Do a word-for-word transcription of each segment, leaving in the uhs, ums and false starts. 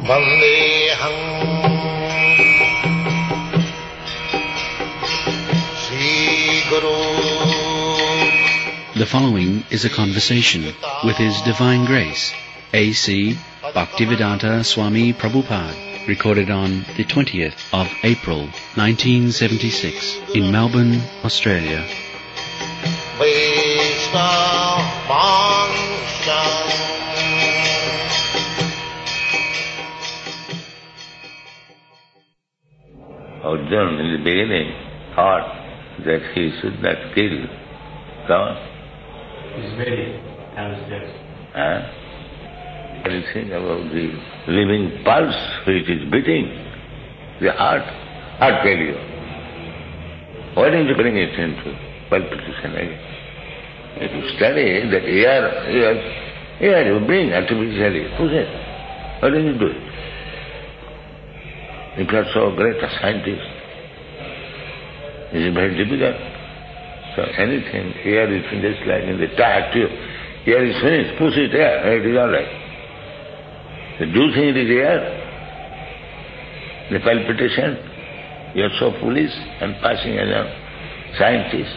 Vandeham Sri Guru. The following is a conversation with His Divine Grace, A C Bhaktivedanta Swami Prabhupada, recorded on the twentieth of April, nineteen seventy-six, in Melbourne, Australia. Arjuna in the beginning thought that he should not kill God. He's ready, downstairs. Huh? Anything about the living pulse which is beating, the heart, heart failure. Why don't you bring it into palpitation again? If you study that air, air, air you bring artificially, who says? Why don't you do it? If you are so great a scientist, it is very difficult. So anything, air is just like in the tire tube. Air is finished, push it there, it is all right. So do you think it is air? The palpitation? You are so foolish and passing as a scientist.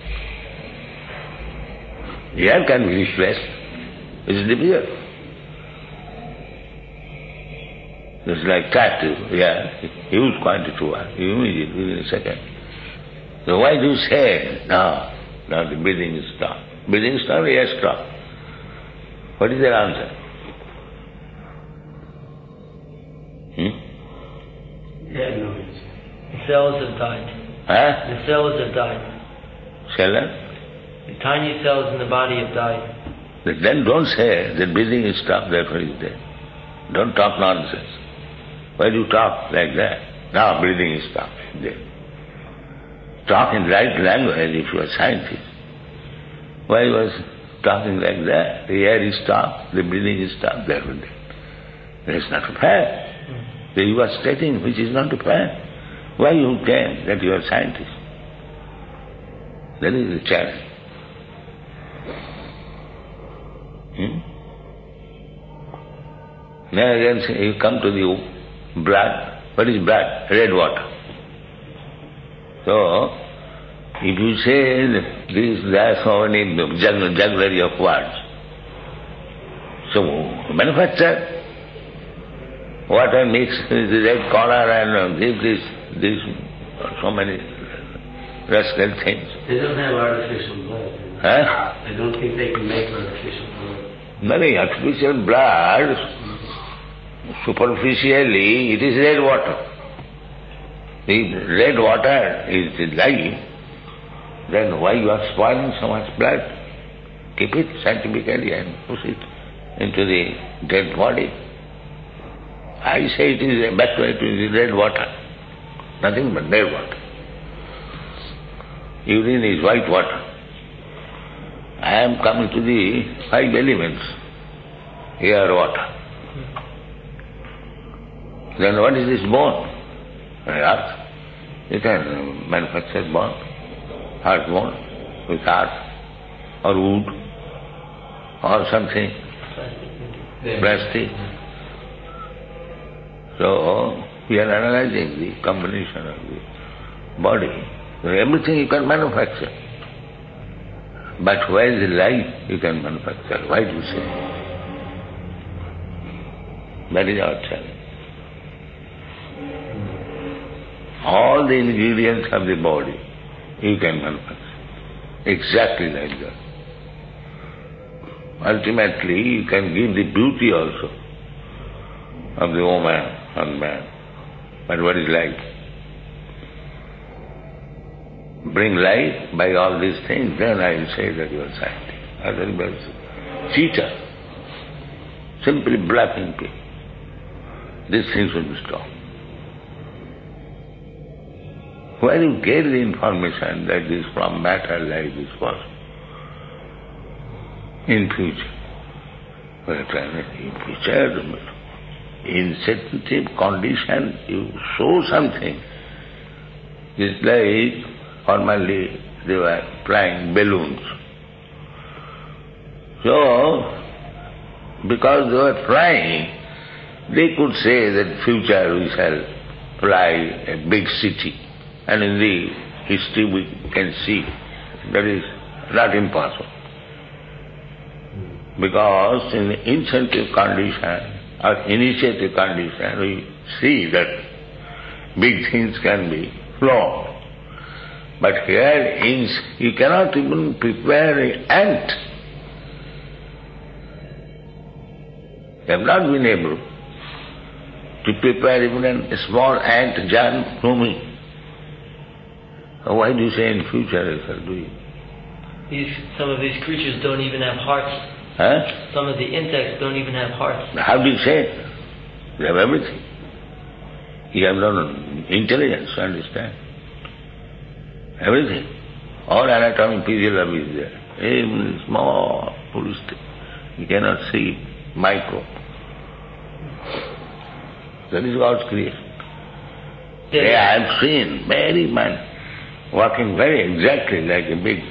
Air can be replaced. It is difficult. It's like tattoo, yeah, huge quantity of water, immediately, within a second. So why do you say, no, now the breathing is stopped? Breathing is stopped, yes, stopped. What is their answer? Hmm? Yeah, no. The cells have died. Huh? The cells have died. Cells? The tiny cells in the body have died. Then don't say that breathing is stopped, therefore is dead. Don't talk nonsense. Why do you talk like that? Now breathing is stopped, dead. Talk in right language if you are scientist. Why you are talking like that? The air is stopped, the breathing is stopped, therefore dead. That is not fair. So you are stating which is not fair. Why you claim that you are scientist? That is the challenge. Hmm? Now again you come to the blood. What is blood? Red water. So, if you say this, there are so many jugglery of words. So, manufacture water mixed with the red color and this, this, this, so many rascal things. They don't have artificial blood. Huh? I don't think they can make artificial blood. Nothing, artificial blood, superficially, it is red water. If red water is the life, then why you are spoiling so much blood? Keep it scientifically and push it into the dead body. I say it is back to it is red water, nothing but red water. Urine is white water. I am coming to the five elements, air, water. Then what is this bone? Earth. You can manufacture bone, earth bone, with earth, or wood, or something, plastic. So, we are analyzing the combination of the body. So everything you can manufacture. But where is the life you can manufacture? Why do you say? That is our challenge. All the ingredients of the body you can manufacture. Exactly like that. Ultimately, you can give the beauty also of the woman and man. But what is life? Bring life by all these things, then I will say that you are scientific. Otherwise, cheater, simply bluffing people. These things will be stopped. Where you get the information that this from matter life is possible? In future. But in future, in sensitive condition, you show something. It's like formerly they were flying balloons. So, because they were flying, They could say that future we shall fly a big city, and in the history we can see that is not impossible. Because in the incentive condition or initiative condition we see that big things can be flown. But here in, you cannot even prepare an ant. You have not been able to prepare even a small ant germ blooming. Why do you say in future you shall do it? These, some of these creatures don't even have hearts. Huh? Some of the insects don't even have hearts. How do you say? They have everything. You have no intelligence to understand. Everything. All anatomic physiology is there. Even small, foolish thing. You cannot see micro. That is God's creation. Yeah, I have seen very man walking very exactly like a big.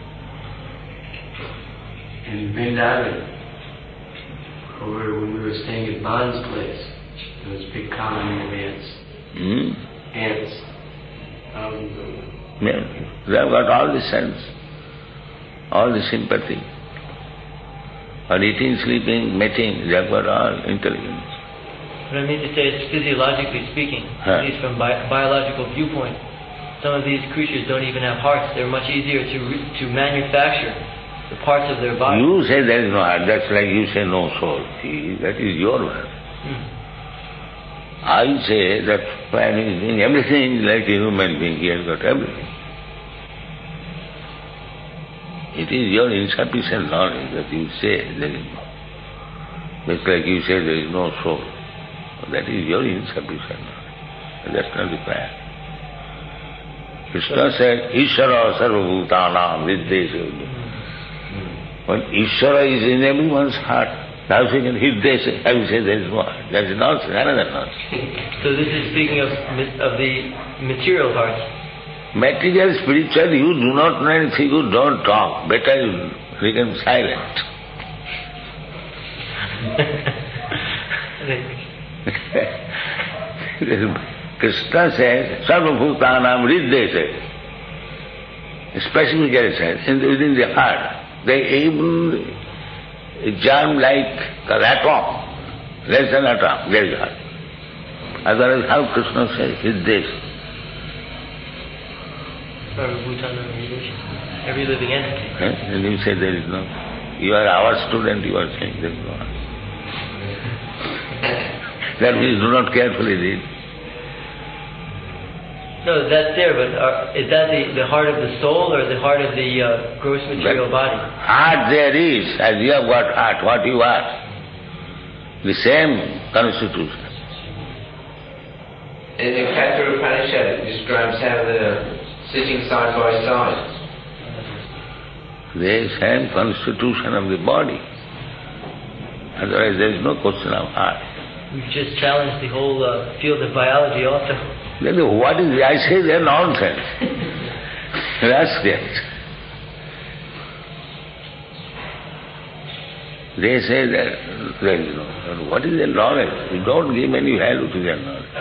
In Vrindavan, when we were staying at Bond's place, there was a big colony of ants. Hmm? Ants. Thousands of them. Yeah. They have got all the sense, all the sympathy. For eating, sleeping, mating, they have got all intelligence. What I mean to say is, physiologically speaking, huh. at least from bi- biological viewpoint, some of these creatures don't even have hearts. They're much easier to re- to manufacture the parts of their body. You say there is no heart, that's like you say no soul. See, that is your word. Hmm. I say that man is doing everything like a human being, he has got everything. It is your insufficient knowledge that you say there is no. Just like you say there is no soul. That is your insufficient knowledge. That's not the fact. Krishna said, Ishvara sarvabhutanam viddesya. When Ishvara is in everyone's heart, now you can hiddesya, how you say there is no heart. That is nonsense, another nonsense. So this is speaking of of the material heart. Material, spiritual, you do not know anything, you don't talk. Better you become silent. Krishna says, Sarvabhutanam riddhese. Specifically says, within the heart, they even germ like an atom, less than atom, there is heart. Otherwise, how Krishna says, riddhese. Every living entity. Okay? And you say there is no. You are our student, you are saying there is no heart. That means do not carefully read. No, that's there, but are, is that the, the heart of the soul or the heart of the uh, gross material but body? Heart there is, as you have got heart, what you are. The same constitution. In the Katha Upanishad it describes how they're sitting side by side. The same constitution of the body. Otherwise there is no question of heart. We've just challenged the whole uh, field of biology also. Then what is I say they are nonsense. Ask them. They say that there is no. What is their knowledge? You don't give any value to their knowledge.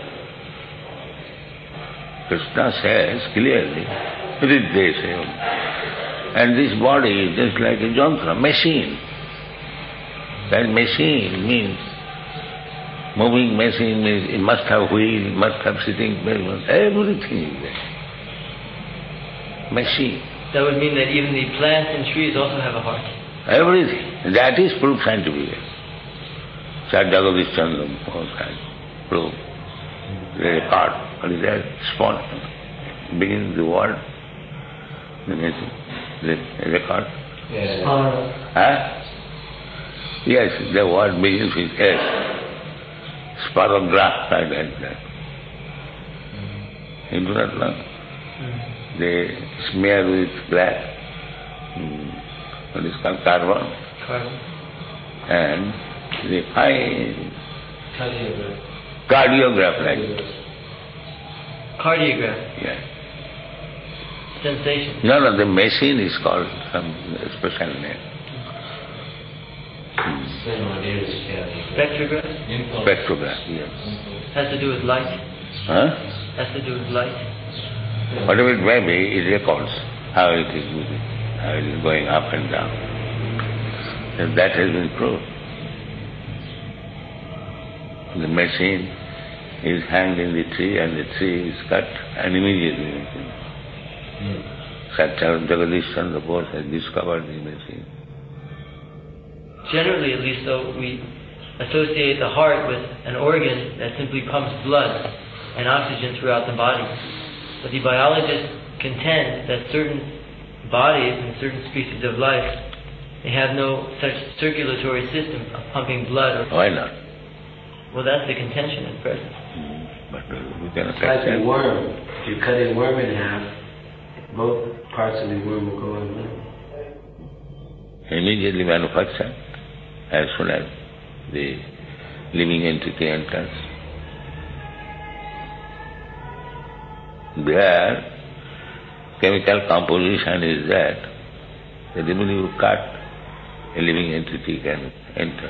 Krishna says clearly, they say. And this body is just like a jantra, machine. That machine means moving machine means it must have wheel, it must have sitting place, everything is there. Machine. That would mean that even the plants and trees also have a heart. Everything. That is proof scientifically. Sir Jagadish Chandra has proof. There is a heart. What is that? Spawn. Begins the word. The machine. The record. Yes. Huh? Yes, the word begins with S. Sparograph, like that. You do not know. Mm. They smear with black, mm, what is called carbon. Carbon. And they find Cardiograph. cardiograph like that. Cardiograph. Yeah. Sensation. No, no, the machine is called some special name. Mm. Same idea as scattering. Spectrograph? Spectrograph, yes. Has to do with light? Huh? Has to do with light? Whatever it may be, it records how it is moving, how it is going up and down. And that has been proved. The machine is hanged in the tree and the tree is cut and immediately it is. Mm. Satyam Jagadish Chandra Bose has discovered the machine. Generally, at least, though, we associate the heart with an organ that simply pumps blood and oxygen throughout the body. But the biologists contend that certain bodies and certain species of life, they have no such circulatory system of pumping blood. Or Why not? Well, that's the contention at present. Mm. But uh, we cannot It's like accept. a worm. If you cut a worm in half, both parts of the worm will go in. Immediately manufactured as soon as the living entity enters. Their chemical composition is that the moment you cut, a living entity can enter.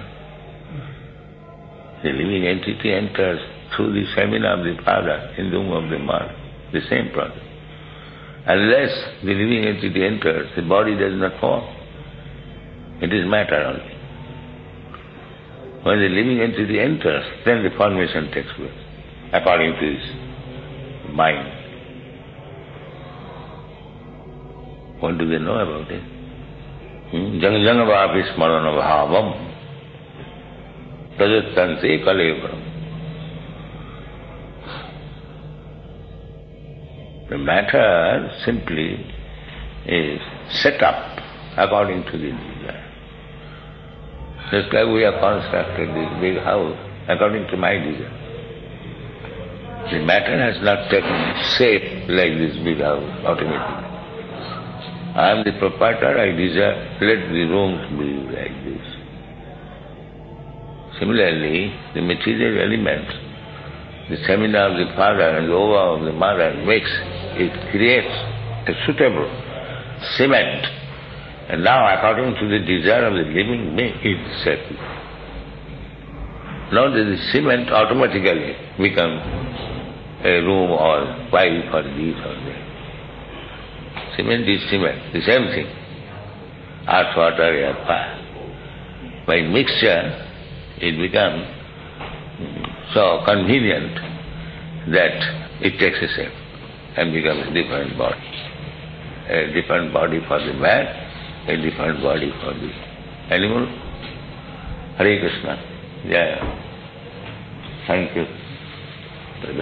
The living entity enters through the semen of the father in the womb of the mother, the same process. Unless the living entity enters, the body does not form. It is matter only. When the living entity enters, then the formation takes place, according to his mind. What do they know about it? Jang jangavapi smarana bhavam tajattanse kalebram. The matter simply is set up according to the desire. Just like we have constructed this big house according to my desire. The matter has not taken shape like this big house automatically. I am the proprietor, I desire, let the rooms be like this. Similarly, the material element, the semen of the father and the ova of the mother makes, it creates a suitable cement. And now, according to the desire of the living being, it is settled. Now the cement automatically becomes a room or pipe or this or that. Cement is cement, the same thing. Earth, water, air, fire. By mixture, it becomes so convenient that it takes a shape and becomes a different body. A different body for the man, a different body for the animal. Hare Krishna. Yeah. Thank you. Thank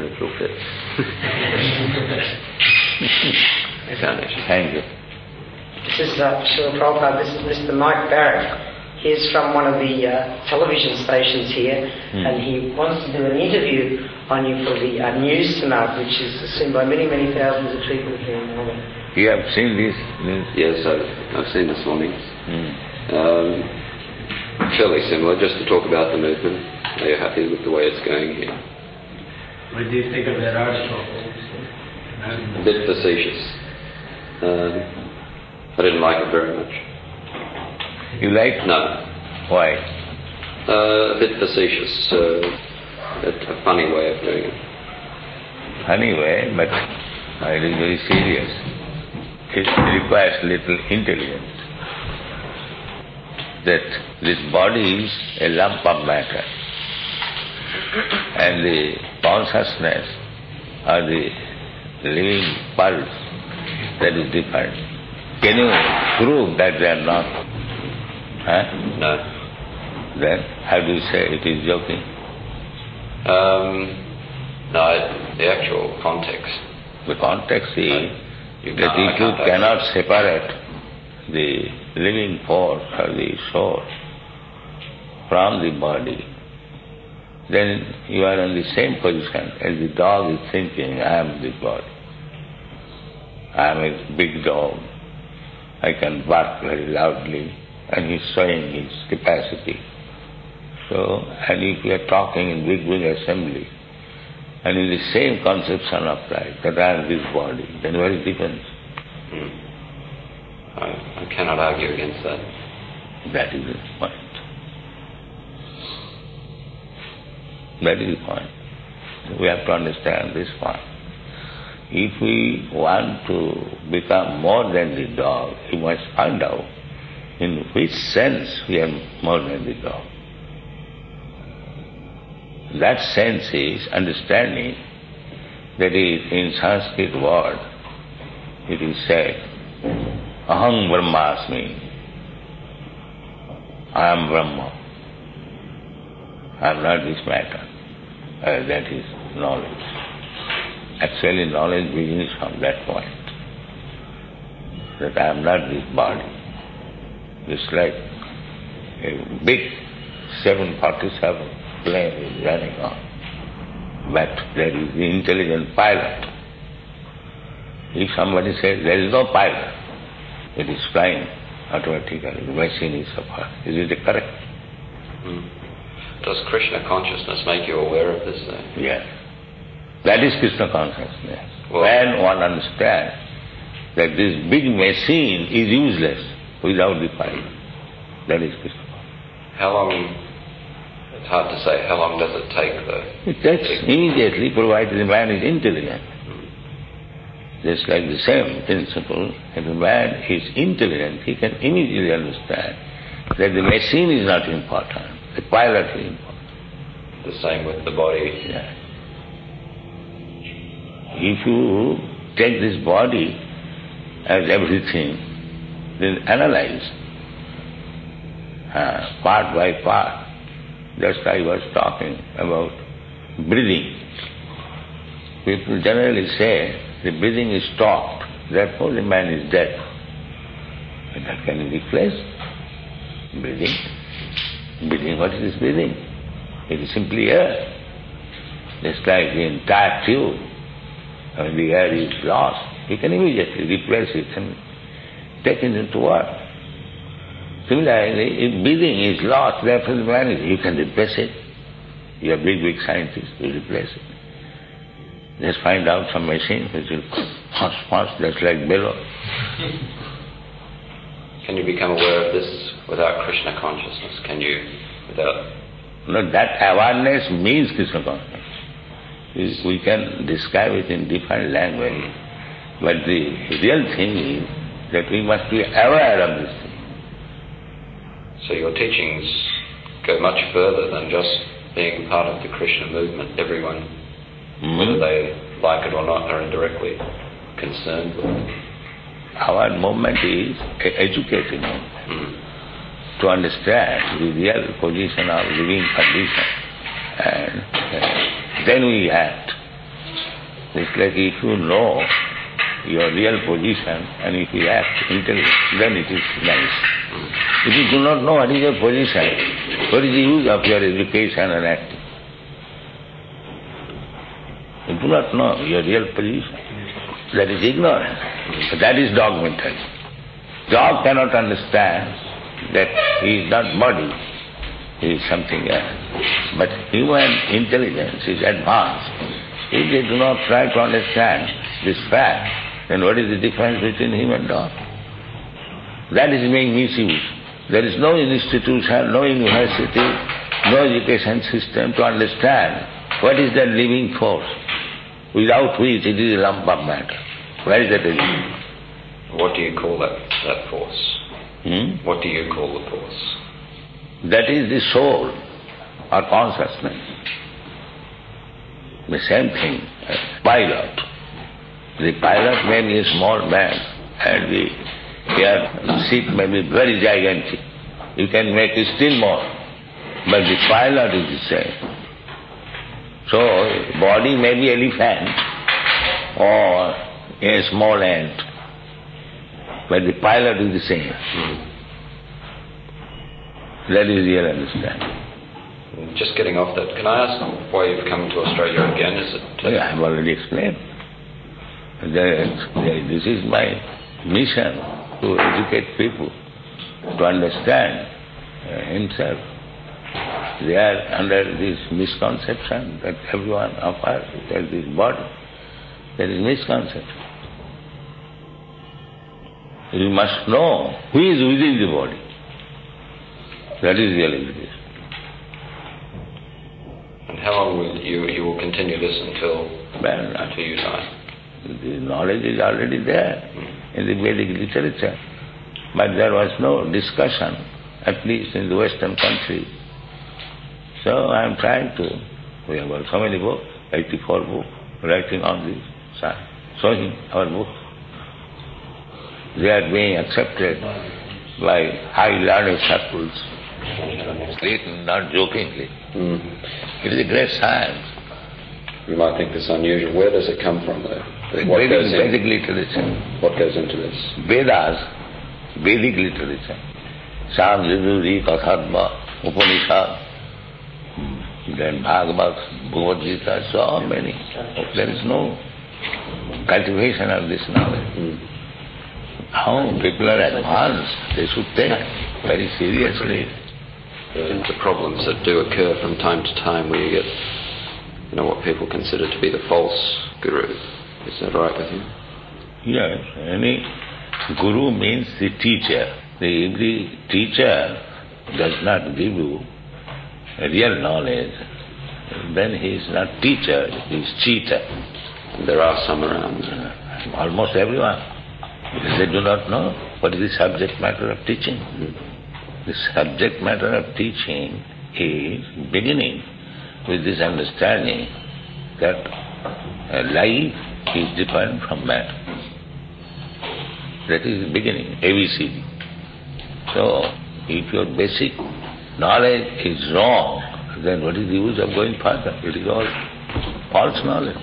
you. This is uh, Srila Prabhupada. This is Mister Mike Barrett. He's from one of the uh, television stations here, mm. and he wants to do an interview on you for the uh, news tonight, which is seen by many, many thousands of people here in Melbourne. You have seen this news? Yes, I've, I've seen this morning. Mm. Um, fairly similar, just to talk about the movement. Are you happy with the way it's going here? What do you think of that article? A bit facetious. Um, I didn't like it very much. You like? No. Why? Uh, a bit facetious. Uh, a, a funny way of doing it. Funny way, but it is very serious. It requires little intelligence. That this body is a lump of matter, and the consciousness or the living pulse, that is different. Can you prove that they are not? Huh? No. Then how do you say it is joking? Um, no, the actual context. The context is no, you that if you cannot separate the living force or the soul from the body, then you are in the same position as the dog is thinking, I am the body. I am a big dog. I can bark very loudly, and he's showing his capacity. So, and if you are talking in big, big assembly, and in the same conception of life, that I am this body, then what is the difference? Hmm. I, I cannot argue against that. That is the point. That is the point. We have to understand this point. If we want to become more than the dog, we must find out in which sense we are more than the dog. That sense is understanding that is in Sanskrit word it is said, Aham Brahmasmi, I am Brahma. I am not this matter. Uh, that is knowledge. Actually knowledge begins from that point. That I am not this body. It's like a big seven forty-seven plane is running on. But there is the intelligent pilot. If somebody says there is no pilot, it is flying automatically, the machine is suffer. Is it correct? Hmm. Does Krishna consciousness make you aware of this then? Yes. That is Krishna consciousness. Well, when one understands that this big machine is useless without the pilot, that is Krishna consciousness. How long, it's hard to say, how long does it take though? It takes immediately, provided the man is intelligent. Just like the same principle, if a man is intelligent, he can immediately understand that the machine is not important, the pilot is important. The same with the body. Yeah. If you take this body as everything, then analyze uh, part by part. Just I was talking about breathing. People generally say the breathing is stopped, therefore the man is dead. But that can be replaced. Breathing. Breathing, what is this breathing? It is simply air. Just like the entire tube, when the air is lost, you can immediately replace it and take it into work. Similarly, if breathing is lost, therefore the man is, you can replace it. You are big, big scientists, you replace it. Just find out some machine which will punch, punch, just like bellow. Can you become aware of this without Krishna consciousness? Can you, without... No, that awareness means Krishna consciousness. We can describe it in different language, but the real thing is that we must be aware of this thing. So your teachings go much further than just being part of the Krishna movement. Everyone, mm-hmm. whether they like it or not, are indirectly concerned with it. Our movement is educating movement. Mm-hmm. To understand the real position of living condition, and uh, then we act. It's like if you know your real position and if you act intelligently, then it is nice. Mm-hmm. If you do not know what is your position, what is the use of your education and acting? You do not know your real position. That is ignorance. Mm-hmm. That is dogmatism. Dog cannot understand that he is not body, he is something else. But human intelligence is advanced. If they do not try to understand this fact, then what is the difference between him and dog? That is being misused. There is no institution, no university, no education system to understand what is that living force, without which it is a lump of matter. Where is that living? What do you call that, that force? Hmm? What do you call the force? That is the soul or consciousness. The same thing, pilot. The pilot may be a small man and the air seat may be very gigantic. You can make it still more. But the pilot is the same. So, body may be elephant or a small ant, but the pilot is the same. Mm. That is real understanding. Just getting off that, can I ask why you've come to Australia again? Is it? To... Yeah, I have already explained. This is my mission, to educate people to understand uh, himself. They are under this misconception that everyone of us has this body. There is misconception. You must know who is within the body. That is real education. And how long will you, you will continue this until, Well, until you die? the knowledge is already there Mm. in the Vedic literature. But there was no discussion, at least in the Western country. So I am trying to, we have got so many books, eighty-four books, writing on this, showing our books. They are being accepted by high learned circles, written not jokingly. Mm. It is a great science. You might think this unusual. Where does it come from, though? What Vedic, goes, Vedic in, literature. what goes into this? Vedas, Vedic literature. Sam, Yajurveda, Katharma, Upanishad, then Bhagavad, Bhagavad Gita, so many. There is no cultivation of this knowledge. Mm. How people are advanced, they should take very seriously. The, the problems that do occur from time to time where you get, you know, what people consider to be the false guru. Is that right with you? Yes, any guru means the teacher. The, every teacher does not give you real knowledge, then he is not teacher, he is cheater. There are some around. Almost everyone. Because they do not know what is the subject matter of teaching. Mm. The subject matter of teaching is beginning with this understanding that uh, life is different from matter. That is the beginning, A B C D. So, if your basic knowledge is wrong, then what is the use of going further? It is all false knowledge.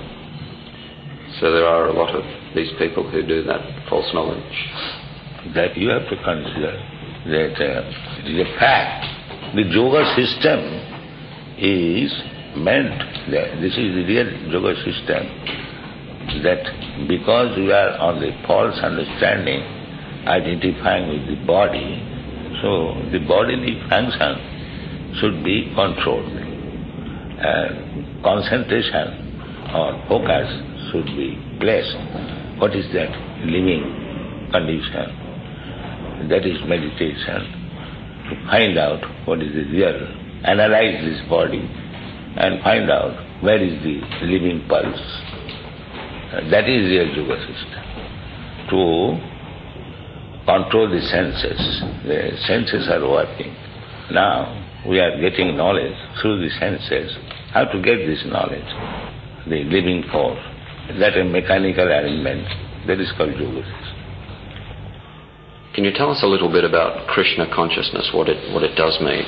So there are a lot of these people who do that false knowledge. That you have to consider that uh, it is a fact. The yoga system is meant, that this is the real yoga system, that because we are on the false understanding, identifying with the body, so the bodily function should be controlled. And concentration or focus should be placed. What is that? Living condition. That is meditation. To find out what is the real, analyze this body and find out where is the living pulse. That is real yoga system. To control the senses. The senses are working. Now we are getting knowledge through the senses. How to get this knowledge? The living force. That a mechanical arrangement. That is called yoga system. Can you tell us a little bit about Krishna consciousness, what it what it does mean?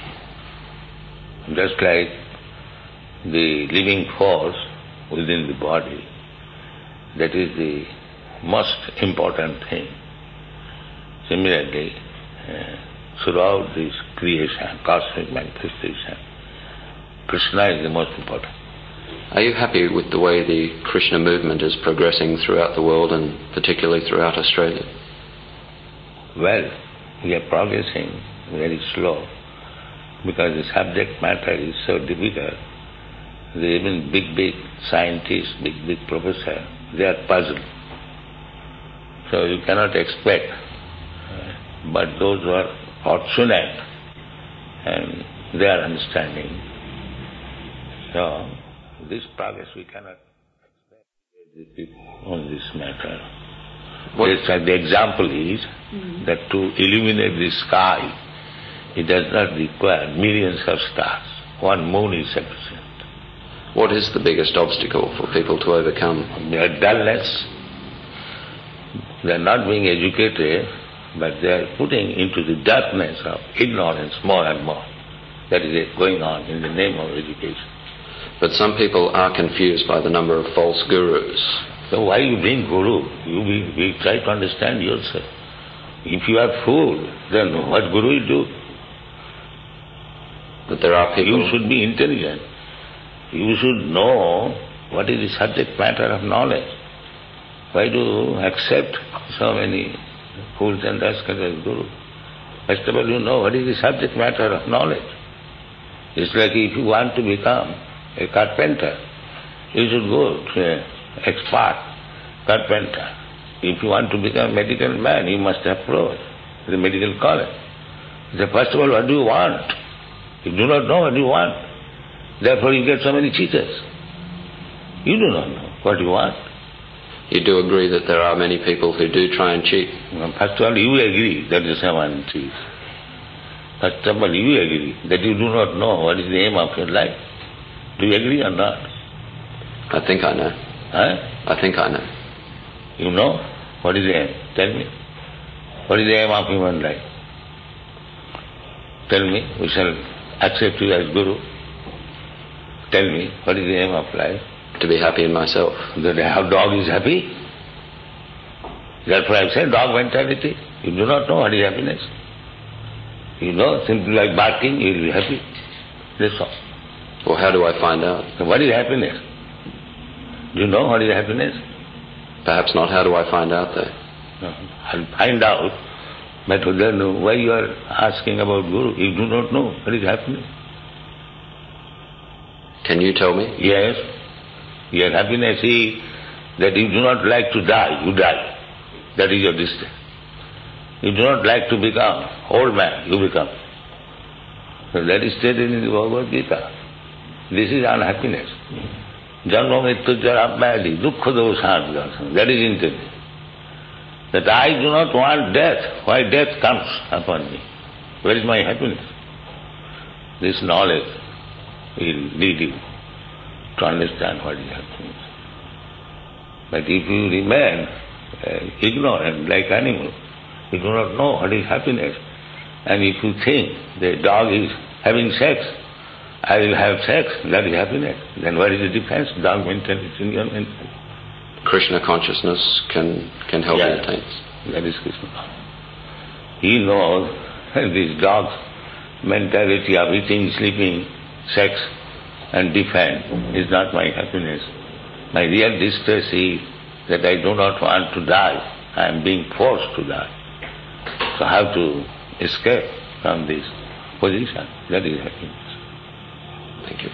Just like the living force within the body, that is the most important thing. Similarly, uh, throughout this creation, cosmic manifestation, Krishna is the most important. Are you happy with the way the Krishna movement is progressing throughout the world and particularly throughout Australia? Well, we are progressing very slow because the subject matter is so difficult. The even big, big scientists, big, big professors, they are puzzled. So you cannot expect. Uh, but those who are fortunate and they are understanding. So this progress we cannot expect on this matter. Just like the example is mm-hmm. that to illuminate the sky, it does not require millions of stars. One moon is sufficient. What is the biggest obstacle for people to overcome? Their dullness. They are not being educated, but they are putting into the darkness of ignorance more and more. That is going on in the name of education. But some people are confused by the number of false gurus. So why you bring guru? You be, be, try to understand yourself. If you are fool, then what guru will do? But there are people... You should be intelligent. You should know what is the subject matter of knowledge. Why do you accept so many fools and rascals as guru? First of all, you know what is the subject matter of knowledge. It's like if you want to become a carpenter, you should go to an expert carpenter. If you want to become a medical man, you must approach the medical college. So first of all, what do you want? You do not know what you want. Therefore you get so many cheaters. You do not know what you want. You do agree that there are many people who do try and cheat? First of all, you agree that someone cheats. First of all, you agree that you do not know what is the aim of your life. Do you agree or not? I think I know. Huh? I think I know. You know? What is the aim? Tell me. What is the aim of human life? Tell me. We shall accept you as Guru. Tell me, what is the aim of life? To be happy in myself. That how dog is happy? Therefore I say dog mentality. You do not know what is happiness. You know, simply like barking, you will be happy. That's all. Well, how do I find out? So what is happiness? Do you know what is happiness? Perhaps not. How do I find out though? No, I'll find out. But then why you are asking about Guru? You do not know what is happiness. Can you tell me? Yes. Your happiness is that you do not like to die, you die. That is your distress. You do not like to become old man, you become. So that is stated in the Bhagavad Gita. This is unhappiness. Janma mrityu jara vyadhi dukkha doshan darsana. That is intended. That I do not want death. Why death comes upon me? Where is my happiness? This knowledge will lead you to understand what is happiness. But if you remain uh, ignorant like animal, you do not know what is happiness. And if you think the dog is having sex, I will have sex, that is happiness. Then what is the difference? Dog mentality in your mentality. Krishna consciousness can, can help Yeah, me attain this. that is Krishna. He knows this dog's mentality of eating, sleeping, sex and defend is not my happiness. My real distress is that I do not want to die. I am being forced to die. So I have to escape from this position. That is happiness. Thank you.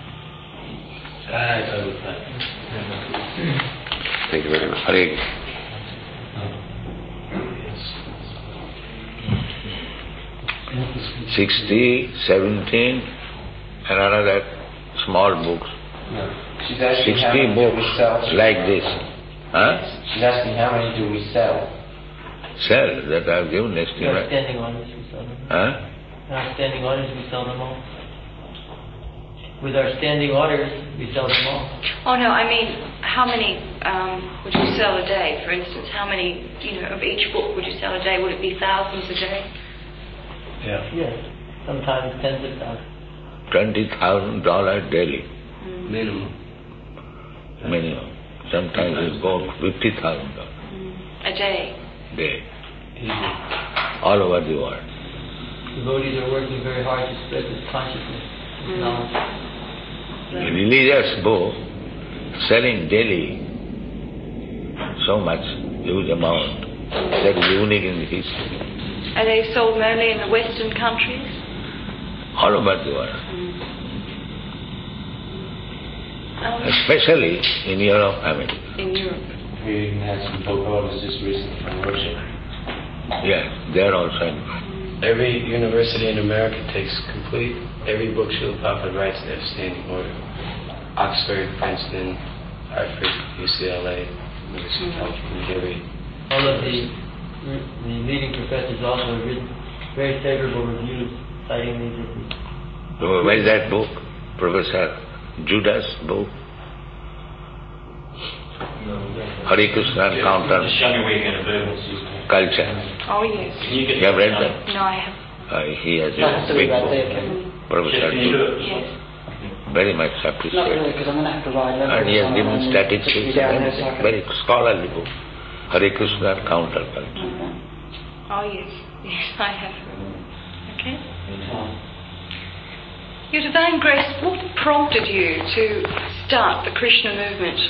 Thank you very much. Hare. Sixty, seventeen, and another small books. She's asking how Sixty many do we books sell? like this. Huh? She's asking how many do we sell? Sell that I have given next With year. our Right? standing orders, we sell them. Huh? With our standing orders, we sell them all. With our standing orders, we sell them all. Oh no, I mean, how many um, would you sell a day? For instance, how many, you know, of each book would you sell a day? Would it be thousands a day? Yeah. Yes. Sometimes tens of thousands. Twenty thousand dollars daily. Mm. Minimum. Minimum. Sometimes it goes fifty thousand dollars Mm. A day. day. All over the world. Devotees are working very hard to spread this consciousness, this Mm. knowledge. A religious book selling daily so much huge amount that is unique in the history. Are they sold mainly in the Western countries? All over the world. Mm. Um, Especially in Europe, America. in Europe. We even had some book orders just recently from Russia. Yes, there also. in- Every university in America takes complete, every book Srila Prabhupada writes, they have standing order. Oxford, Princeton, Hartford, U C L A, University of California, Missouri. All of the, the leading professors also have written very favorable reviews citing these issues. So where is that book? Professor Judas' book? Hare Krishna Encounter Culture. Oh yes. You have read that? No, I have. Uh, he has Not a big that book. they can. Professor Judas. Yes. Very much Not really, appreciated. because I'm going to have to ride over. And he has given and statistics be and down there, everything. so I can- Very scholarly book. Hare Krishna Encounter Culture. Mm-hmm. Oh yes. Yes, I have. Okay. Your Divine Grace, what prompted you to start the Krishna movement?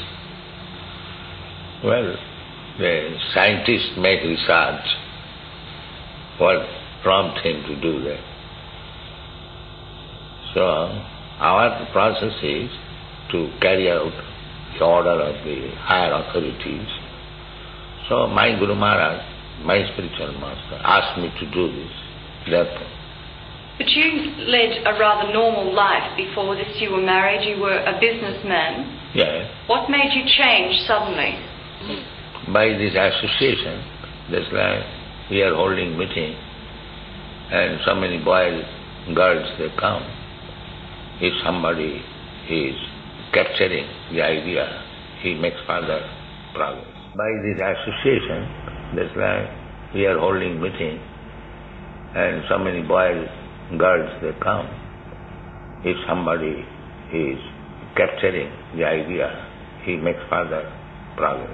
Well, the scientists make research. What prompted him to do that? So, our process is to carry out the order of the higher authorities. So, my Guru Maharaj, my spiritual master, asked me to do this. Therefore, But you led a rather normal life before this. You were married, you were a businessman. Yes. What made you change suddenly? By this association, just like we are holding meeting and so many boys, girls, they come. If somebody is capturing the idea, he makes further progress. By this association, just like we are holding meeting and so many boys, girls, they come. If somebody is capturing the idea, he makes further progress.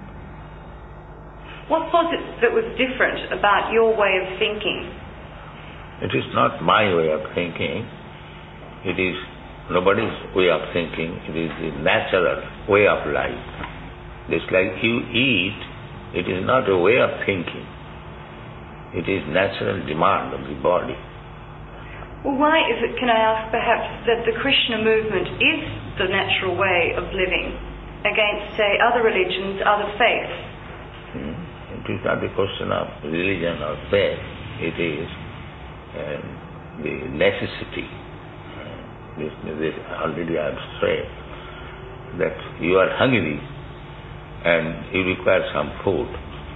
What was it that was different about your way of thinking? It is not my way of thinking. It is nobody's way of thinking. It is the natural way of life. Just like you eat, it is not a way of thinking. It is natural demand of the body. Well, why is it, can I ask perhaps, that the Krishna movement is the natural way of living against, say, other religions, other faiths? Hmm. It is not a question of religion or faith. It is uh, the necessity. Uh, this, this already I have said that you are hungry and you require some food.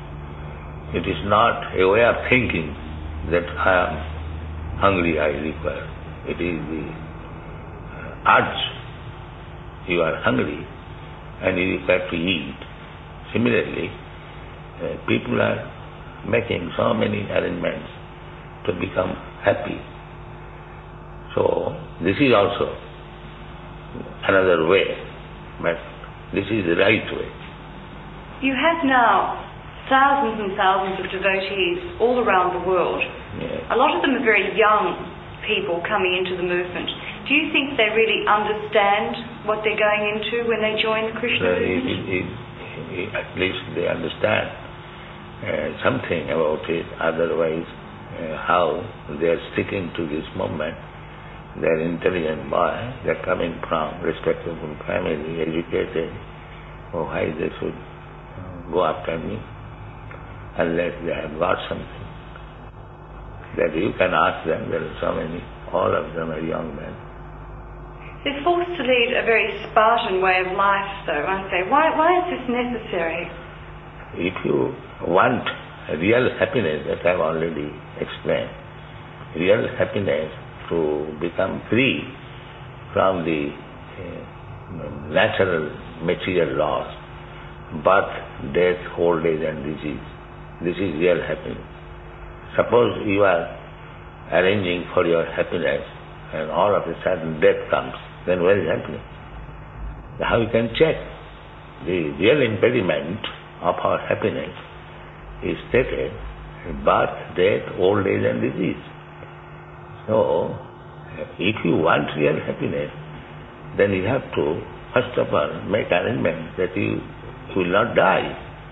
It is not a way of thinking that I am hungry, I require. It is the uh, urge. You are hungry and you require to eat. Similarly, uh, people are making so many arrangements to become happy. So, this is also another way, but this is the right way. You have now thousands and thousands of devotees all around the world. Yes. A lot of them are very young people coming into the movement. Do you think they really understand what they're going into when they join the Krishna So movement? it, it, it, at least they understand uh, something about it. Otherwise, uh, how they are sticking to this movement. They are intelligent boy. They are coming from respectable family, educated. Oh, why they should go after me unless they have got something. That you can ask them, there are so many, all of them are young men. They're forced to lead a very Spartan way of life though, aren't they? Why, why is this necessary? If you want real happiness, that I have already explained, real happiness to become free from the uh, natural material laws, birth, death, old age and disease. This is real happiness. Suppose you are arranging for your happiness and all of a sudden death comes, then where is happiness? How you can check? The real impediment of our happiness is stated birth, death, old age and disease. So, if you want real happiness, then you have to, first of all, make arrangements that you will not die,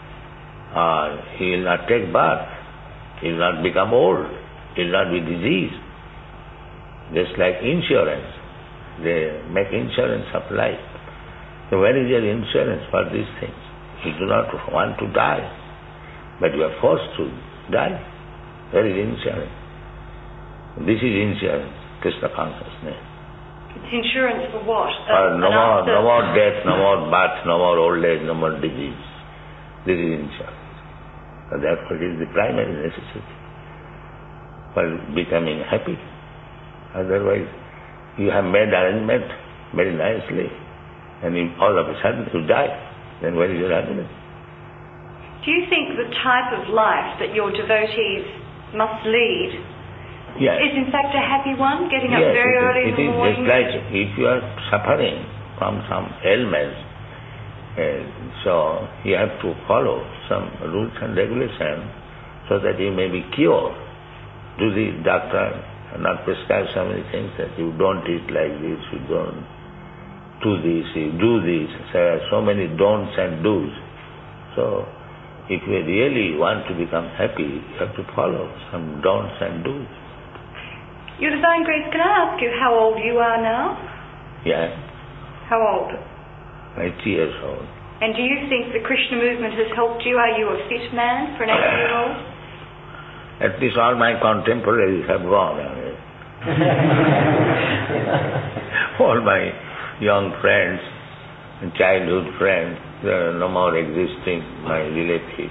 or he will not take birth, he will not become old, he will not be diseased. Just like insurance, they make insurance of life. So where is your insurance for these things? You do not want to die, but you are forced to die. Where is insurance? This is insurance, Krishna consciousness. It's insurance for what? For no more, no more death, no more birth, no more old age, no more disease. This is insurance. So therefore it is the primary necessity for becoming happy. Otherwise, you have made arrangement very nicely, and if all of a sudden you die, then where is your happiness? Do you think the type of life that your devotees must lead Yes. is in fact a happy one, getting up Yes, very it is, early it in the is morning? just like if you are suffering from some ailments, uh, so you have to follow some rules and regulations so that you may be cured. Do the doctor not prescribe so many things that you don't eat like this, you don't do this, you do this. There are so many don'ts and do's. So if you really want to become happy, you have to follow some don'ts and do's. Your Divine Grace, can I ask you how old you are now? Yeah, How old? ninety years old. And do you think the Krishna movement has helped you? Are you a fit man for an eighty-year-old? At least all my contemporaries have gone. All my young friends, childhood friends, they are no more existing, my relatives.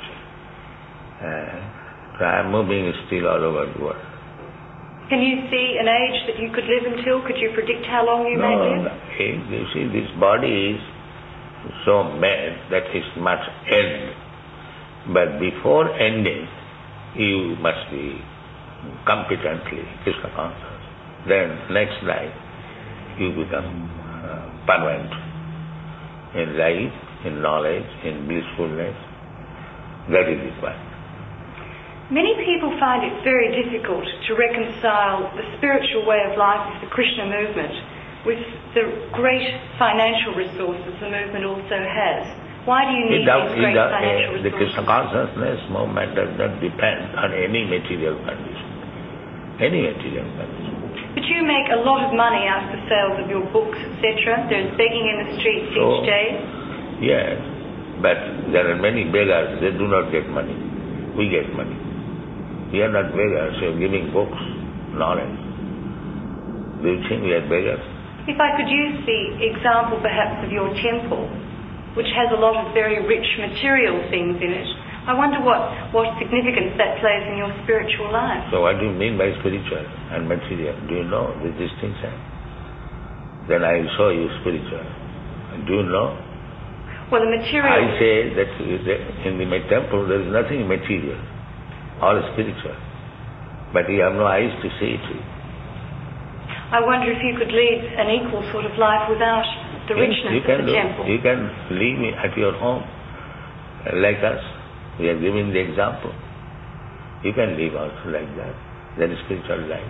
Uh, I am moving still all over the world. Can you see an age that you could live until? Could you predict how long you no, may live? No, you see, this body is so mad that it must end. But before ending, you must be competently Krishna conscious. Then next life, you become uh, permanent in life, in knowledge, in blissfulness. That is it one. Many people find it very difficult to reconcile the spiritual way of life of the Krishna movement with the great financial resources the movement also has. Why do you need does, these great does, financial uh, resources? The Krishna consciousness movement does not depend on any material condition. Any material condition. But you make a lot of money out of the sales of your books, et cetera. There's begging in the streets so, each day. Yes, but there are many beggars, they do not get money. We get money. We are not beggars, we are giving books, knowledge. Do you think we are beggars? If I could use the example perhaps of your temple, which has a lot of very rich material things in it, I wonder what, what significance that plays in your spiritual life. So what do you mean by spiritual and material? Do you know the distinction? Then I will show you spiritual. Do you know? Well, the material... I say that in the temple there is nothing material. All spiritual. But you have no eyes to see it. I wonder if you could lead an equal sort of life without the yes, richness you can of the do, temple. You can live at your home, like us. We are giving the example. You can live also like that. That is spiritual life.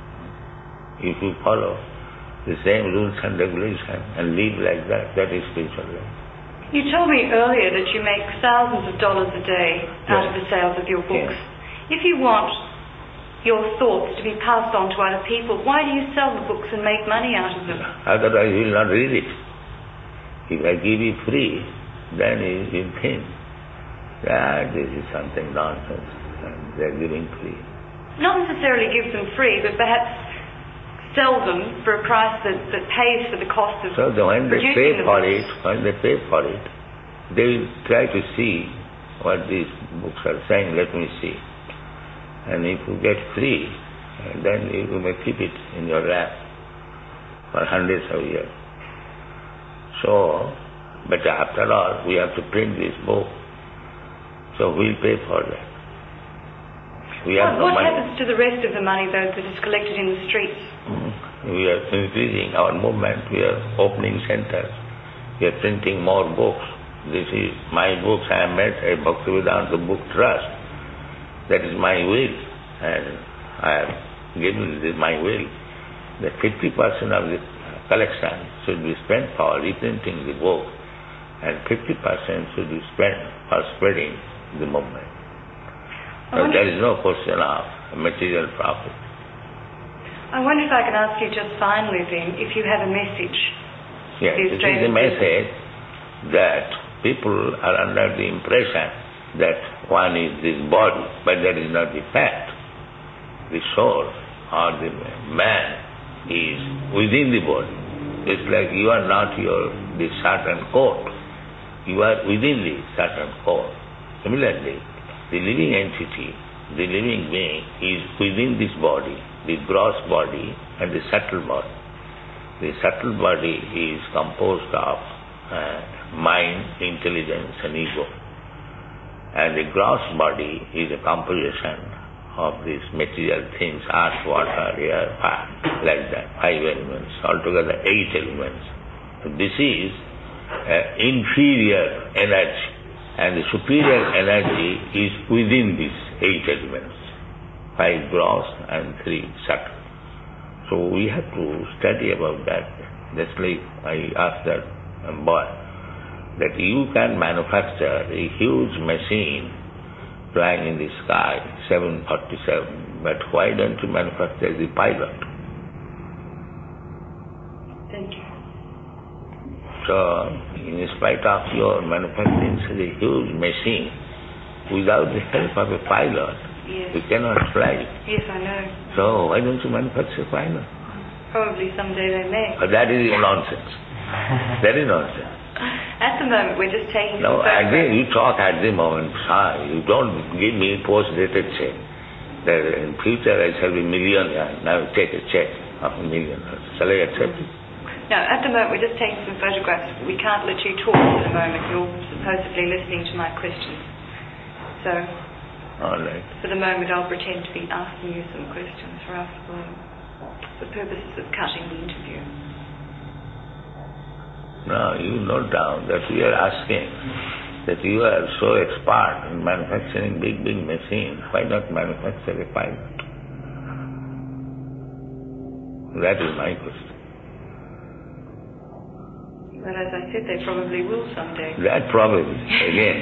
If you follow the same rules and regulations and live like that, that is spiritual life. You told me earlier that you make thousands of dollars a day out yes. of the sales of your books. Yes. If you want your thoughts to be passed on to other people, why do you sell the books and make money out of them? Otherwise you will not read it. If I give you free, then you will think that this is something nonsense and they are giving free. Not necessarily give them free, but perhaps sell them for a price that, that pays for the cost of so the, when they producing pay the for books. it, when they pay for it, they will try to see what these books are saying, let me see. And if you get free, then you may keep it in your lap for hundreds of years. So, but after all, we have to print this book. So we'll pay for that. We have What, no what money. happens to the rest of the money, though, that is collected in the streets? Mm-hmm. We are increasing our movement. We are opening centers. We are printing more books. This is my books. I have made a Bhaktivedanta Book Trust. That is my will. And I have given this my will that fifty percent of the collection should be spent for reprinting the book and fifty percent should be spent for spreading the movement. So there is no question of material profit. I wonder if I can ask you just finally then, if you have a message. Yes, it is a message that people are under the impression that one is this body, but that is not the fact. The soul or the man is within the body. It's like you are not your the certain coat. You are within the certain coat. Similarly, the living entity, the living being is within this body, the gross body and the subtle body. The subtle body is composed of uh, mind, intelligence and ego. And the gross body is a composition of these material things, earth, water, air, fire, like that, five elements, altogether eight elements. So this is uh, inferior energy. And the superior energy is within these eight elements, five gross and three subtle. So we have to study about that. Just like I asked that boy, that you can manufacture a huge machine flying in the sky, seven forty-seven, but why don't you manufacture the pilot? Thank you. So, in spite of your manufacturing such a huge machine, without the help of a pilot, Yes. You cannot fly. Yes, I know. So why don't you manufacture flyers? Probably someday they may. But that is nonsense. That is nonsense. At the moment, we're just taking No, some at the, photographs. you talk at the moment, sir. You don't give me post-dated check. That in future I shall be millionaire. Now take a check of a million. Shall I accept it? No, at the moment we're just taking some photographs. We can't let you talk at the moment. You're supposedly listening to my questions. So, All right. for the moment I'll pretend to be asking you some questions for us for, for purposes of cutting the interview. Now you note down that we are asking that you are so expert in manufacturing big, big machines. Why not manufacture a pilot? That is my question. Well, as I said, they probably will someday. That probably, again,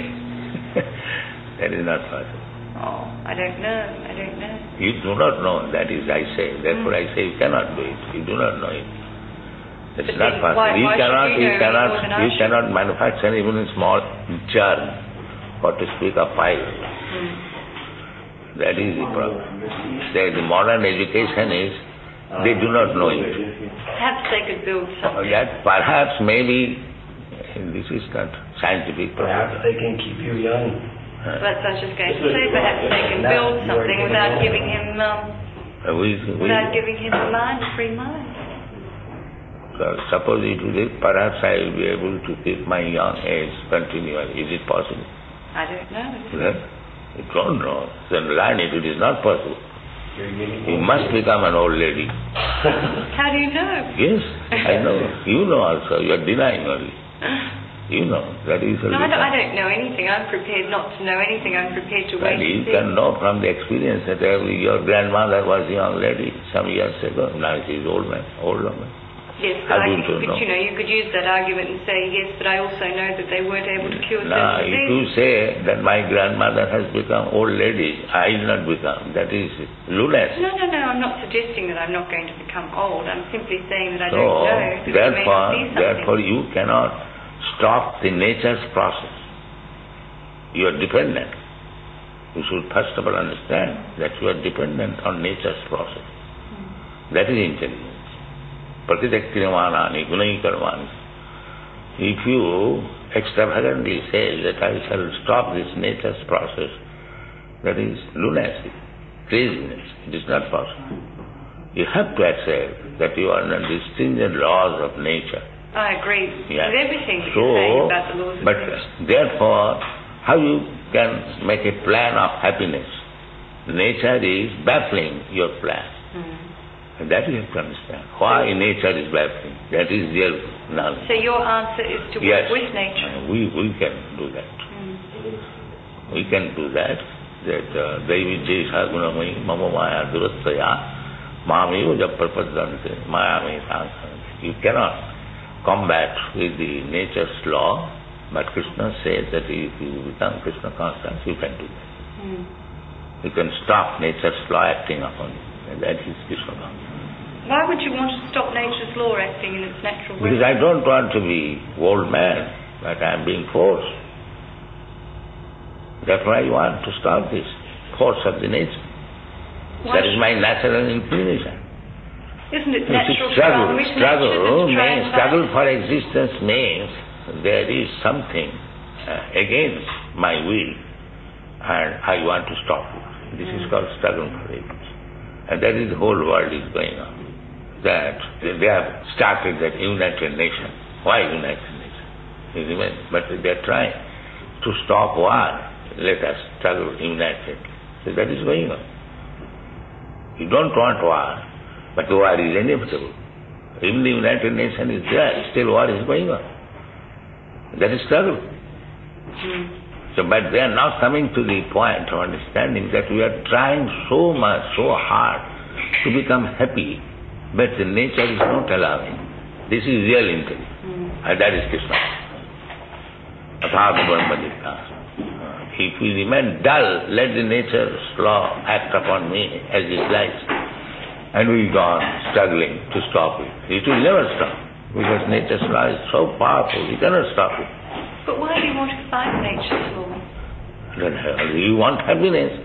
that is not possible. Oh, I don't know. I don't know. You do not know, that is I say. Therefore Mm. I say you cannot do it. You do not know it. It's But not then possible. why- you why should cannot, you you know cannot, more than I you should? cannot manufacture even a small churn, or to speak of pilot. Mm. That is the problem. The, the modern education is, they do not know it. Perhaps they could build something. That perhaps maybe, this is not scientific. Perhaps they can keep you young. But I was just going to say, perhaps they can build something without giving him, um, Uh, we, we, without giving him a mind, a free mind. uh, suppose you do this, perhaps I will be able to keep my young age continually. Is it possible? I don't know. Well, you don't know. Then learn it. It is not possible. You're getting You must become an old lady. How do you know? Yes, I know. You know also. You are denying only. You know. That is a No, I don't, I little- don't know anything. I'm prepared not to know anything. I'm prepared to Well, wait you and see. can know from the experience that every, your grandmother was a young lady some years ago. Now she is old man, older man. Yes, How but, I, do you but know? you know, you could use that argument and say, yes, but I also know that they weren't able to cure Now, certain if you diseases. say that my grandmother has become old lady, I will not become. That is lunacy. No, no, no, I'm not suggesting that I'm not going to become old. I'm simply saying that I So, don't know. that we may therefore, not see something. therefore you cannot stop the nature's process. You are dependent. You should first of all understand that you are dependent on nature's process. That is intelligence. Prakitakriyamanani, gunaikarmani. If you extravagantly say that I shall stop this nature's process, that is lunacy, craziness. It is not possible. You have to accept that you are under the stringent laws of nature. I agree Yeah. with everything that So, you're saying about the laws of but nature. therefore, how you can make a plan of happiness? Nature is baffling your plan. Mm. And that you have to understand. Why nature is baffling? That is real knowledge. So your answer is to Yes. work with nature. Uh, We, we can do that. Mm. We can do that. That Devi Jesha Gunamai Mama Maya Durastaya Mamiyo Japrapadante Mayami Sankhanti. You cannot combat with the nature's law, but Krishna says that if you become Krishna conscious, you can do that. Mm. You can stop nature's law acting upon you. And that is Krishna conscious. Why would you want to stop nature's law acting in its natural way? Because I don't want to be old man, but I am being forced. Therefore I want to stop this force of the nature. Why That is my natural inclination. Isn't it You see, natural struggle, for our nature struggle, to try means, and struggle find- for existence means there is something uh, against my will and I want to stop it. This is called struggle for existence. And that is the whole world is going on. That they have started that United Nations. Why United Nations? You remember? But they are trying to stop war. Let us struggle united. So that is going on. You don't want war, but war is inevitable. Even the United Nations is there, still war is going on. That is struggle. Mm. So, but they are now coming to the point of understanding that we are trying so much, so hard to become happy, but the nature is not allowing. This is real intelligence. Mm. And that is Krishna. Atharva Brahma Jignasa. If we remain dull, let the nature's law act upon me as it likes. And we go on struggling to stop it. It will never stop, because nature's law is so powerful, you cannot stop it. But why do you want to fight nature's law? Then you want happiness.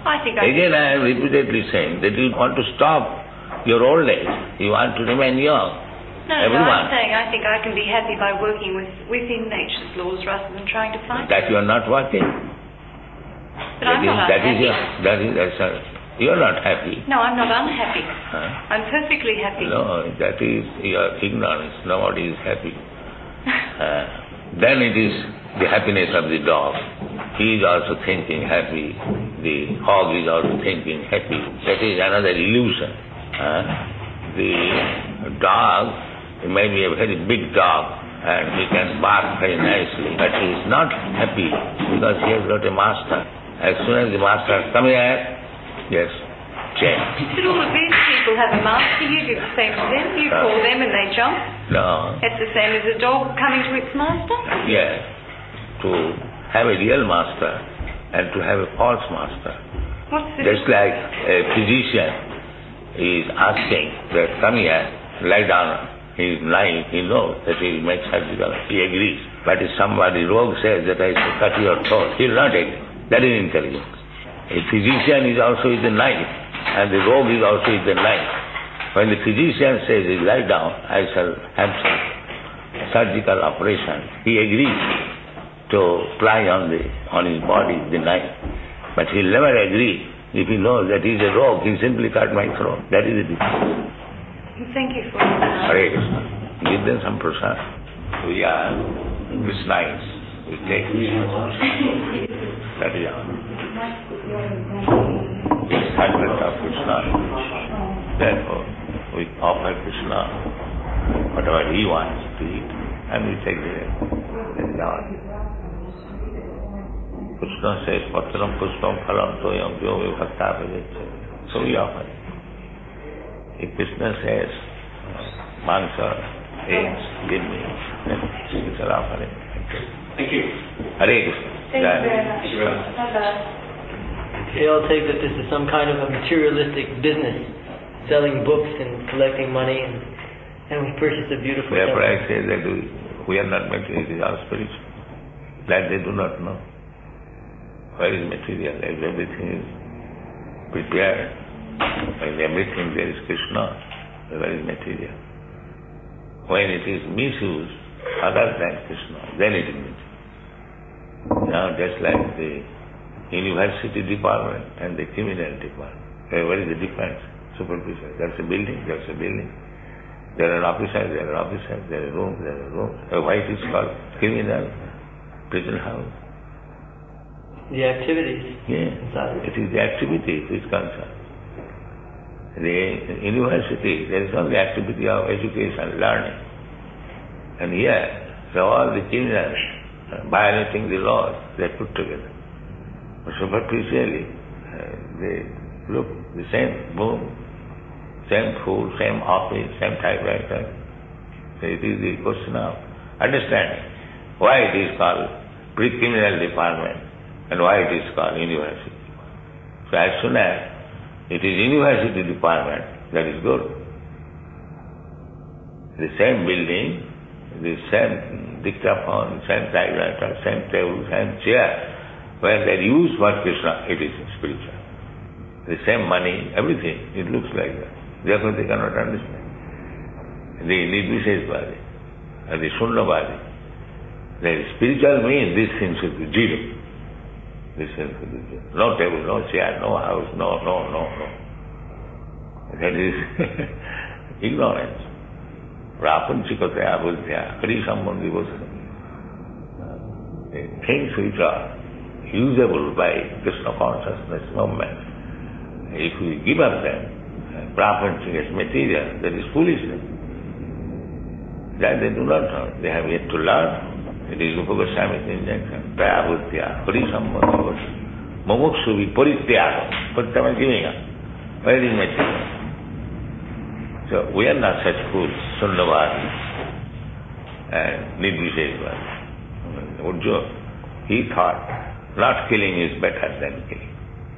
I think I Again, I am repeatedly saying that you want to stop your old age. You want to remain young. No, Everyone. no, I'm saying I think I can be happy by working with, within nature's laws rather than trying to find That you are not working. But that I'm is, not that unhappy. is your, that is, that's a, you are not happy. No, I'm not unhappy. Huh? I'm perfectly happy. No, that is your ignorance. Nobody is happy. uh, then it is the happiness of the dog. He is also thinking happy. The hog is also thinking happy. That is another illusion. Uh, the dog may be a very big dog and he can bark very nicely, but he is not happy because he has got a master. As soon as the master comes here, yes, change. But all of these people have a master. You do the same to them. You No. call them and they jump. No. That's the same as a dog coming to its master. Yes. To have a real master and to have a false master. What's the Just like a physician is asking that come here, lie down. He is lying, he knows that he will make surgical. He agrees. But if somebody rogue says that I should cut your throat, he will not agree. That is intelligence. A physician is also with the knife, and the rogue is also with the knife. When the physician says, lie down, I shall have some surgical operation, he agrees to ply on the on his body the knife. But he'll never agree if he knows that he's a rogue, he simply cut my throat. That is the difference. Thank you for that. Hare Krishna. Give them some prasad. We are Krishnites. We take that is our excitement of Krishna. Therefore, we offer Krishna whatever he wants to eat, and we take it. That is our. Krishna says, Patram pushpam phalam toyam yomi bhakta bhajaccha. So we offer it. If Krishna says, Mansa, eggs, give me, then we shall offer it. Thank you. Hare Krishna. Thank you very much. Thank you very much. Bye-bye. They all take that this is some kind of a materialistic business, selling books and collecting money, and, and we purchase a beautiful Therefore I temple. say that we, we are not material, it is all spiritual. That they do not know. Where is material? If everything is prepared, when everything there is Krishna, where is material? When it is misused other than Krishna, then it is material. Now just like the university department and the criminal department, where is the difference? Superficial. That's a building, that's a building. There are officers, there are officers, there are rooms, there are rooms. Why it is called criminal prison house? The activities. Yeah, inside. it is the activity which is concerned. The university, there is only activity of education, learning. And here, so all the criminals, uh, violating the laws, they are put together. But superficially, uh, they look the same room, same food, same office, same typewriter. So it is the question of understanding why it is called pre-criminal department and why it is called university. So as soon as it is university department, that is good. The same building, the same dictaphone, same typewriter, same table, same chair, where they use for Krishna, it is spiritual. The same money, everything, it looks like that. Therefore they cannot understand. The Nirvisheshvadi, and the Shunyavadi, the spiritual means this thing should be zero. This thing should be zero. No table, no chair, no house, no, no, no, no. That is ignorance. Prapanchikataya buddhya, parisambandhi devotion. Things which are usable by Krishna consciousness movement, if we give up them, prapanchik as material, that is foolishness. That they do not know. They have yet to learn. It is Rupa Goswami's injunction. Praya buddhya, parisambandhi devotion. Mumukshu viparityaga. Parityaga giving up. Where is material? So we are not such fools, Shunyavadi and Nirvisheshvadi. Urjuna, he thought not killing is better than killing.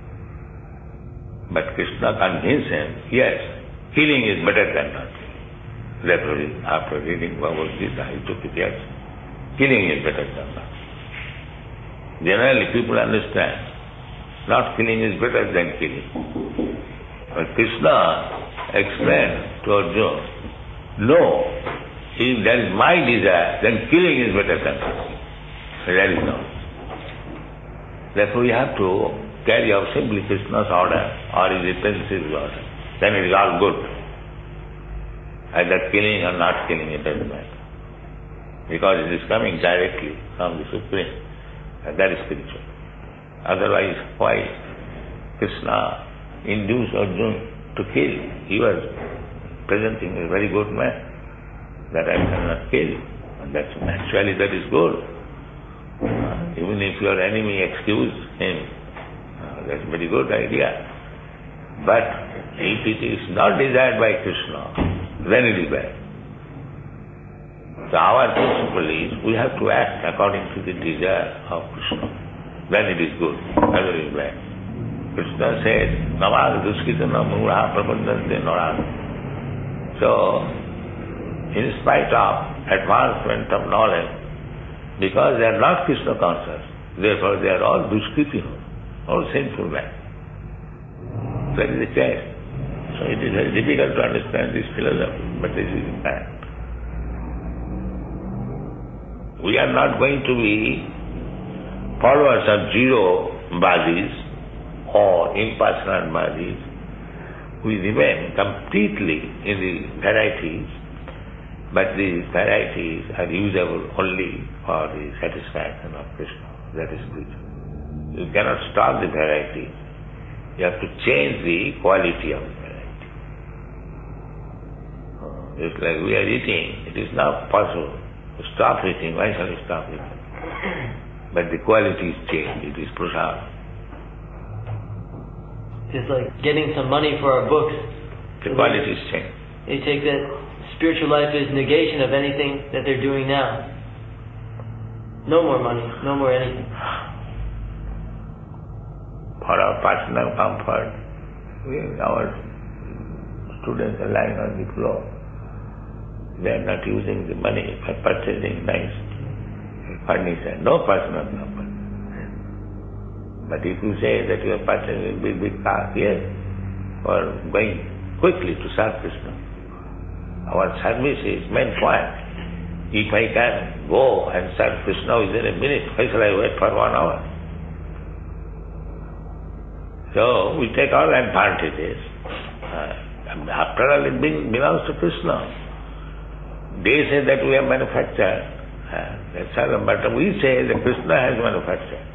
But Krishna convinced him, yes, killing is better than not killing. Therefore, after reading Bhagavad Gita, he took it, yes, killing is better than not. Generally, people understand not killing is better than killing. But Krishna explained to Arjuna, no, if there is my desire, then killing is better than killing. There is no. Therefore we have to carry out simply Krishna's order or his apprentice's order. Then it is all good. Either killing or not killing, it doesn't matter. Because it is coming directly from the Supreme. And that is spiritual. Otherwise, why Krishna induced Arjuna to kill? He was presenting a very good man, that I cannot kill. And that's actually that is good. Uh, even if your enemy excuse him, uh, that's a very good idea. But if it is not desired by Krishna, then it is bad. So our principle is we have to act according to the desire of Krishna. Then it is good, otherwise it is bad. Krishna said, Namad duskitana mura prabandante nara. So, in spite of advancement of knowledge, because they are not Krishna conscious, therefore they are all duskritina, all sinful men. That is the case. So it is very difficult to understand this philosophy, but this is the fact. We are not going to be followers of zero-badis or impersonal badis. We remain completely in the varieties, but these varieties are usable only for the satisfaction of Krishna. That is spiritual. You cannot stop the variety. You have to change the quality of the variety. It's like we are eating. It is not possible to stop eating. Why shall we stop eating? But the quality is changed. It is prasad. It's like getting some money for our books. The quality is changed. They take that spiritual life is negation of anything that they're doing now. No more money, no more anything. For our personal comfort, we, our students are lying on the floor. They are not using the money for purchasing nice furniture. No personal comfort. But if you say that you are purchasing a big, big car, yes, or going quickly to serve Krishna. Our service is meant for it. If I can go and serve Krishna within a minute, why shall I wait for one hour? So we take all advantages. Uh, after all, it belongs to Krishna. They say that we have manufactured. Uh, that's all. But we say that Krishna has manufactured.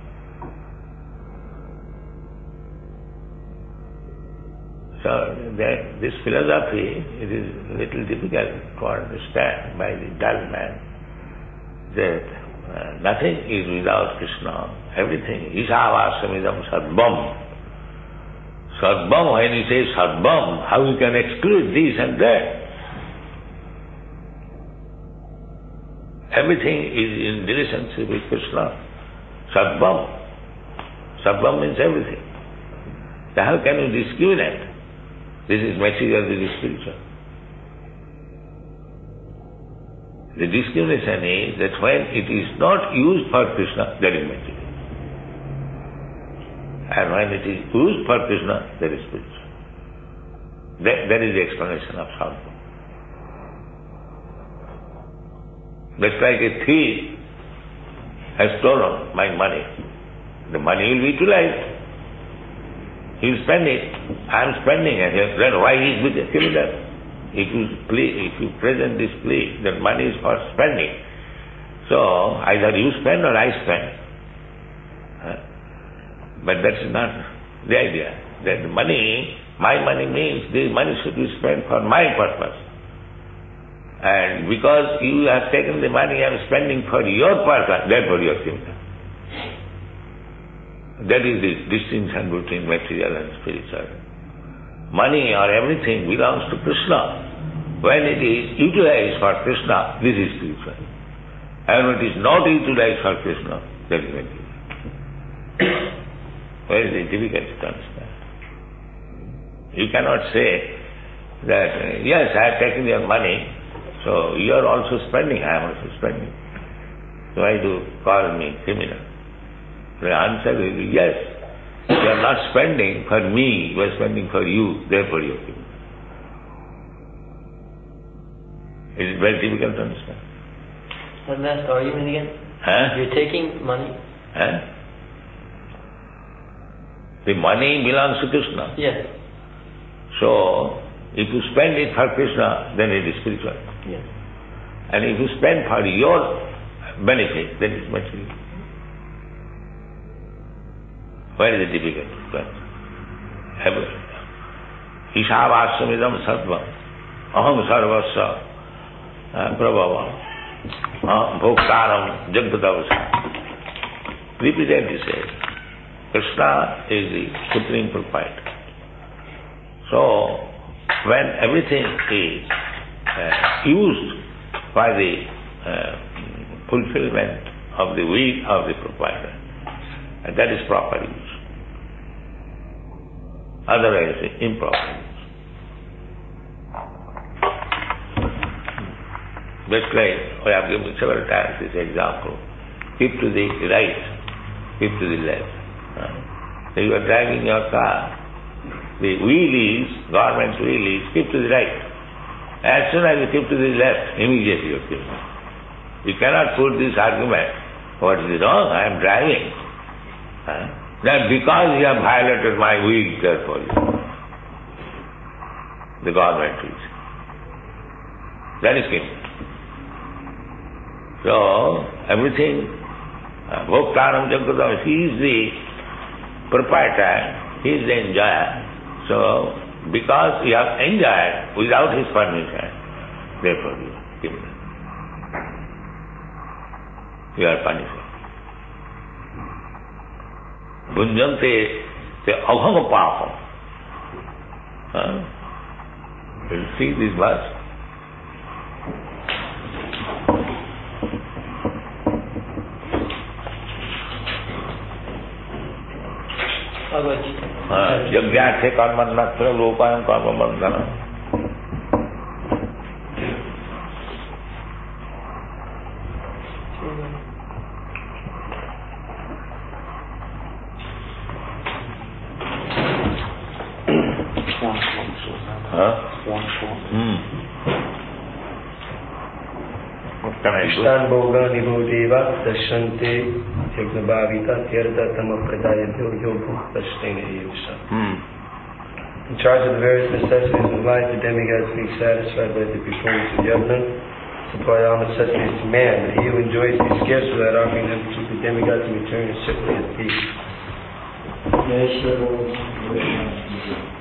So that this philosophy, it is a little difficult to understand by the dull man, that uh, nothing is without Krishna. Everything. Isavasamidam sadbam. Sadbam, when you say sadbam, how you can exclude this and that? Everything is in relationship with Krishna. Sadbam. Sadbam means everything. So how can you discriminate? This is material, this is spiritual. The discrimination is that when it is not used for Krishna, that is material. And when it is used for Krishna, that is spiritual. That, that is the explanation of sadhana. Just like a thief has stolen my money. The money will be utilized. He will spend it. I am spending it. Then why he is a criminal? If you plea, if you present this plea, that money is for spending. So either you spend or I spend. But that's not the idea. That money, my money means the money should be spent for my purpose. And because you have taken the money I am spending for your purpose, therefore you are criminal. That is the distinction between material and spiritual. Money or everything belongs to Krishna. When it is utilized for Krishna, this is spiritual. And when it is not utilized for Krishna, that is material. Where is the difficulty to understand? You cannot say that, yes, I have taken your money, so you are also spending, I am also spending. So why do you call me criminal? The answer will be yes. You are not spending for me, you are spending for you, therefore you are giving. Is it very difficult to understand? What's that argument again? Huh? You're taking money? Huh? The money belongs to Krishna. Yes. So, if you spend it for Krishna, then it is spiritual. Yes. And if you spend for your benefit, then it is material. Where is it difficult to spend? Everywhere. Ishavassamidam sattvam aham sarvasya prabhavam bhoktaram jagadavasa. Repeatedly says, Krishna is the supreme proprietor. So, when everything is uh, used by the uh, fulfillment of the will of the proprietor, and that is proper use. Otherwise, improper use. Just like I have given several times this example, keep to the right, keep to the left. So you are driving your car, the wheel is, government wheel is, keep to the right. As soon as you keep to the left, immediately you keep. You cannot put this argument, what is wrong, I am driving. Huh? That because you have violated my will, therefore the government will. That is keeping. So, everything, Bhoktaram Jagadam, he is the proprietor, he is the enjoyer. So, because you have enjoyed without his permission, therefore you are given. You are punished. Bhunjante te abham papam. Huh? You see this verse? Yajnathe karmanatra lopayam karma bandhana. Ishtan bhogani bhodeva dashyante yagnabhavita tirtha tama pradayabhyo yoga dashtena yusha. In charge of the various necessities of life, the demigods being satisfied by the performance of yajna, supply all necessities to man, but he who enjoys these gifts without offering them to the demigods in return is simply a thief.